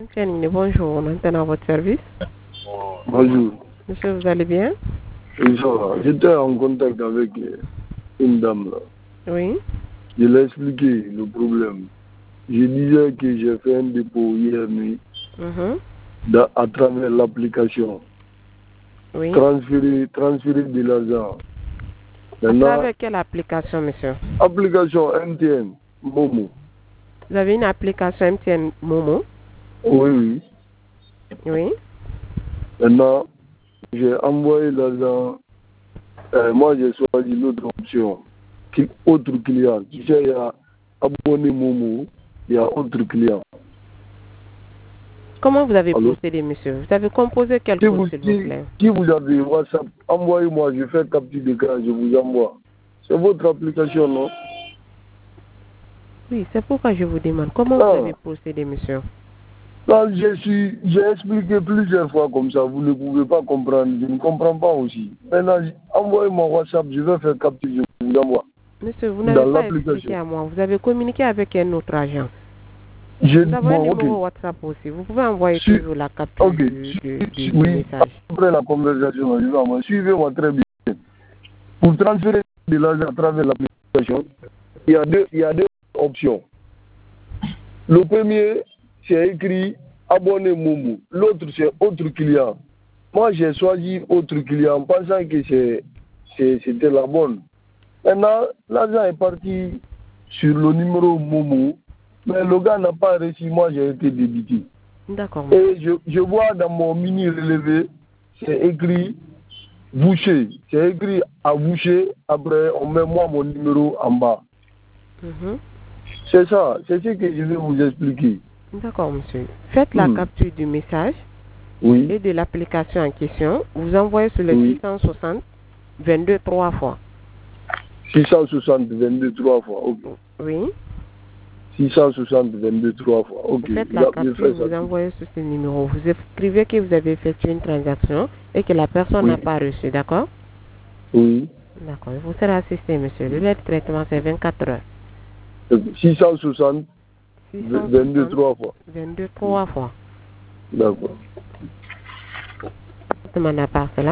Bonjour, on est à votre service. Bonjour. Monsieur, vous allez bien? Oui, ça va. J'étais en contact avec une dame là. Oui. Je l'ai expliqué le problème. Je disais que j'ai fait un dépôt hier nuit à travers l'application. Oui. Transférer de l'argent. À travers quelle application, monsieur? Application MTN, Momo. Vous avez une application MTN Momo? Oui. Oui. Maintenant, j'ai envoyé l'argent. Moi, j'ai choisi l'autre option. Autre client. Tu sais, il y a abonné Momo, il y a autre client. Comment vous avez procédé, monsieur? Vous avez composé quel code, s'il vous plaît? Si vous avez WhatsApp, envoyez-moi, je fais capture d'écran, je vous envoie. C'est votre application, non? Oui, c'est pourquoi je vous demande. Comment vous avez procédé, monsieur? Là, j'ai expliqué plusieurs fois comme ça, vous ne pouvez pas comprendre, je ne comprends pas aussi. Maintenant, envoyez-moi WhatsApp, je vais faire capture, je vous envoie. Monsieur, vous n'avez pas expliqué à moi. Vous avez communiqué avec un autre agent. Vous avez un numéro WhatsApp aussi. Vous pouvez envoyer toujours la capture du message. Après la conversation, je vais envoyer. Suivez-moi très bien. Pour transférer de l'argent à travers l'application, il y a deux options. Le premier, c'est écrit abonné Momo. L'autre, c'est autre client. Moi, j'ai choisi autre client en pensant que c'était la bonne. Maintenant, l'argent est parti sur le numéro Momo, mais le gars n'a pas reçu. Moi, j'ai été débité. D'accord. Et je vois dans mon mini relevé, c'est écrit boucher. C'est écrit à boucher. Après, on met moi mon numéro en bas. C'est ça. C'est ce que je vais vous expliquer. D'accord, monsieur. Faites la capture du message et de l'application en question. Vous envoyez sur le 660 22 3 fois. 660 22 3 fois, ok. Oui. 660 22 3 fois, ok. Vous faites la capture, vous envoyez sur ce numéro. Vous écrivez que vous avez effectué une transaction et que la personne n'a pas reçu, d'accord? Oui. D'accord. Vous serez assisté, monsieur. Le délai de traitement, c'est 24 heures. 660 22 3 fois. 22 3 fois. D'accord. Demande à part cela.